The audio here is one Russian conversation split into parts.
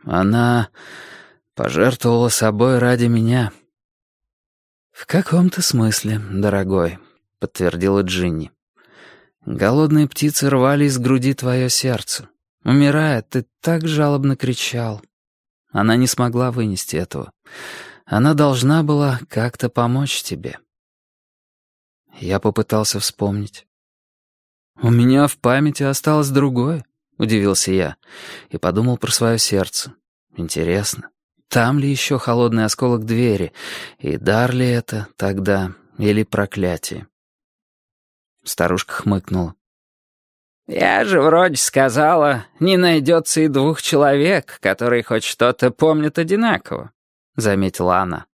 Она пожертвовала собой ради меня». «В каком-то смысле, дорогой», — подтвердила Джинни. «Голодные птицы рвали из груди твое сердце. Умирая, ты так жалобно кричал. Она не смогла вынести этого. Она должна была как-то помочь тебе». Я попытался вспомнить. «У меня в памяти осталось другое», — удивился я, и подумал про свое сердце. «Интересно, там ли еще холодный осколок двери, и дар ли это тогда, или проклятие?» Старушка хмыкнула. «Я же вроде сказала, не найдется и двух человек, которые хоть что-то помнят одинаково», — заметила она.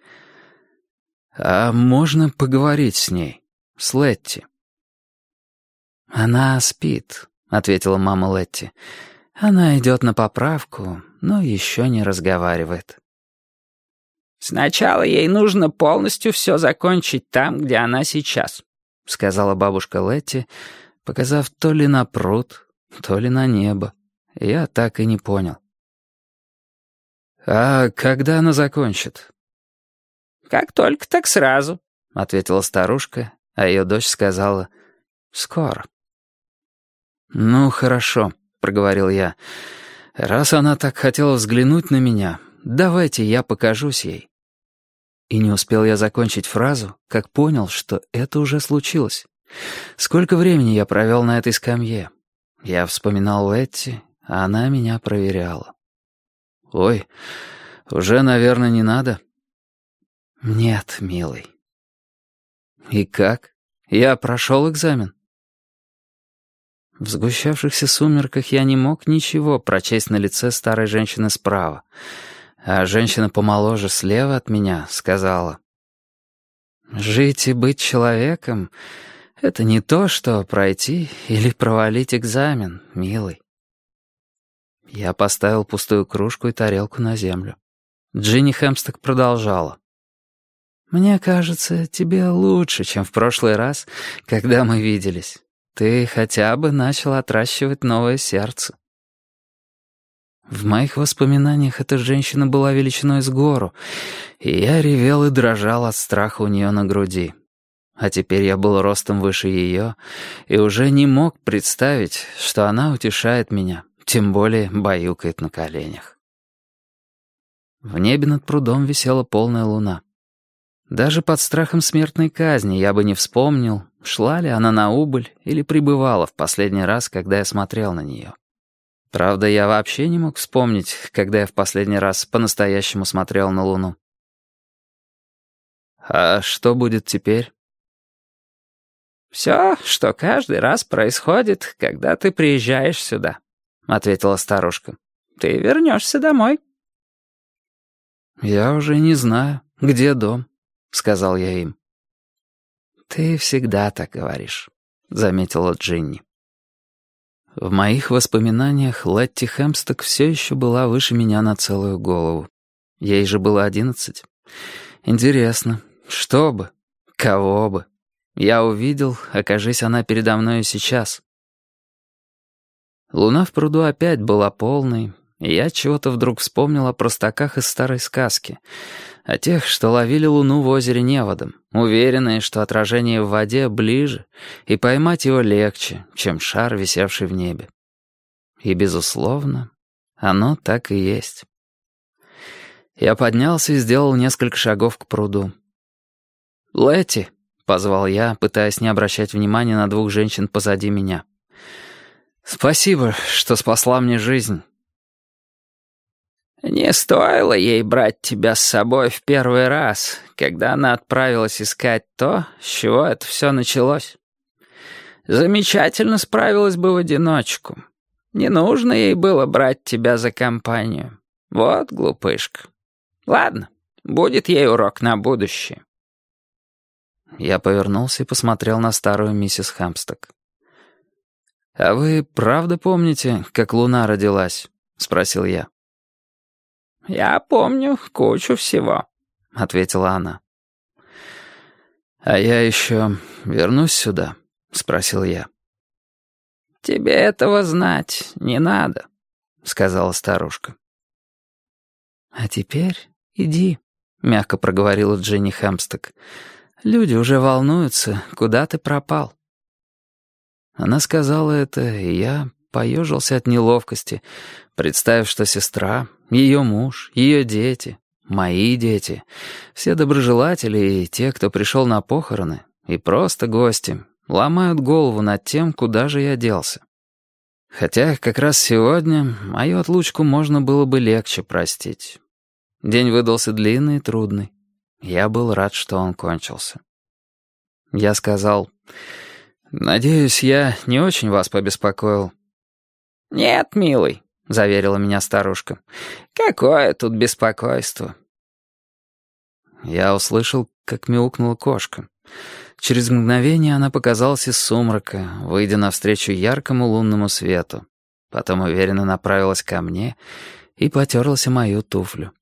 «А можно поговорить с ней, с Летти?» «Она спит», — ответила мама Летти. «Она идет на поправку, но еще не разговаривает». «Сначала ей нужно полностью все закончить там, где она сейчас», — сказала бабушка Летти, показав то ли на пруд, то ли на небо. Я так и не понял. «А когда она закончит?» «Как только, так сразу», — ответила старушка, а ее дочь сказала «скоро». «Ну, хорошо», — проговорил я. «Раз она так хотела взглянуть на меня, давайте я покажусь ей». И не успел я закончить фразу, как понял, что это уже случилось. Сколько времени я провел на этой скамье. Я вспоминал Летти, а она меня проверяла. «Ой, уже, наверное, не надо?» «Нет, милый». «И как? Я прошел экзамен?» В сгущавшихся сумерках я не мог ничего прочесть на лице старой женщины справа, а женщина помоложе слева от меня сказала: «Жить и быть человеком — это не то, что пройти или провалить экзамен, милый». Я поставил пустую кружку и тарелку на землю. Джинни Хэмпстед продолжала: «Мне кажется, тебе лучше, чем в прошлый раз, когда мы виделись. Ты хотя бы начал отращивать новое сердце». В моих воспоминаниях эта женщина была величиной с гору, и я ревел и дрожал от страха у нее на груди. А теперь я был ростом выше ее и уже не мог представить, что она утешает меня, тем более баюкает на коленях. В небе над прудом висела полная луна. Даже под страхом смертной казни я бы не вспомнил, шла ли она на убыль или пребывала в последний раз, когда я смотрел на нее. Правда, я вообще не мог вспомнить, когда я в последний раз по-настоящему смотрел на луну. «А что будет теперь?» «Все, что каждый раз происходит, когда ты приезжаешь сюда», — ответила старушка. «Ты вернешься домой». «Я уже не знаю, где дом», — сказал я им. «Ты всегда так говоришь», — заметила Джинни. В моих воспоминаниях Летти Хэмпстед все еще была выше меня на целую голову. Ей же было 11. Интересно, что бы, кого бы я увидел, окажись она передо мной сейчас. Луна в пруду опять была полной, и я чего-то вдруг вспомнил о простаках из старой сказки, о тех, что ловили луну в озере неводом, уверенные, что отражение в воде ближе, и поймать его легче, чем шар, висевший в небе. И, безусловно, оно так и есть. Я поднялся и сделал несколько шагов к пруду. «Летти», — позвал я, пытаясь не обращать внимания на двух женщин позади меня. «Спасибо, что спасла мне жизнь». «Не стоило ей брать тебя с собой в первый раз, когда она отправилась искать то, с чего это все началось. Замечательно справилась бы в одиночку. Не нужно ей было брать тебя за компанию. Вот глупышка. Ладно, будет ей урок на будущее». Я повернулся и посмотрел на старую миссис Хэмпстед. «А вы правда помните, как луна родилась?» — спросил я. «Я помню кучу всего», — ответила она. «А я еще вернусь сюда?» — спросил я. «Тебе этого знать не надо», — сказала старушка. «А теперь иди», — мягко проговорила Дженни Хэмпстед. «Люди уже волнуются, куда ты пропал». Она сказала это, и я поежился от неловкости, представив, что сестра, ее муж, ее дети, мои дети, все доброжелатели и те, кто пришел на похороны, и просто гости, ломают голову над тем, куда же я делся. Хотя как раз сегодня мою отлучку можно было бы легче простить. День выдался длинный и трудный. Я был рад, что он кончился. Я сказал: «Надеюсь, я не очень вас побеспокоил». «Нет, милый», — заверила меня старушка. «Какое тут беспокойство?» Я услышал, как мяукнула кошка. Через мгновение она показалась из сумрака, выйдя навстречу яркому лунному свету. Потом уверенно направилась ко мне и потерлась о мою туфлю.